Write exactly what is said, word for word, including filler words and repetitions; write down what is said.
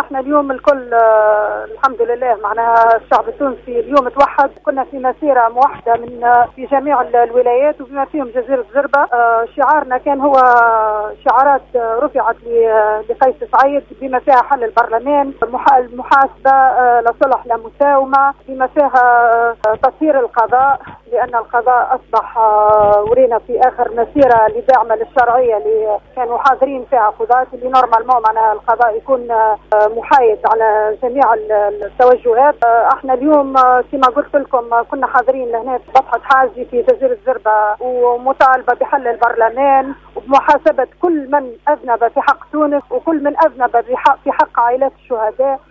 احنا اليوم الكل آه الحمد لله معناها الشعب التونسي اليوم توحد. كنا في مسيرة موحدة من آه في جميع الولايات وبما فيهم جزيرة زربة. آه شعارنا كان هو شعارات آه رفعت لقيس سعيد بما فيها حل البرلمان، المحاسبة، آه لصلح لمساومة، بما فيها آه تطهير القضاء، لأن القضاء أصبح آه ورينا في آخر مسيرة لدعم الشرعية اللي كانوا حاضرين فيها قضاة اللي نورمالمون معناها القضاء يكون محايد على جميع التوجهات. احنا اليوم كما قلت لكم كنا حاضرين لهنا في بطحة حاجي في جزيرة زربة ومطالبة بحل البرلمان وبمحاسبة كل من أذنب في حق تونس وكل من أذنب في حق عائلات الشهداء.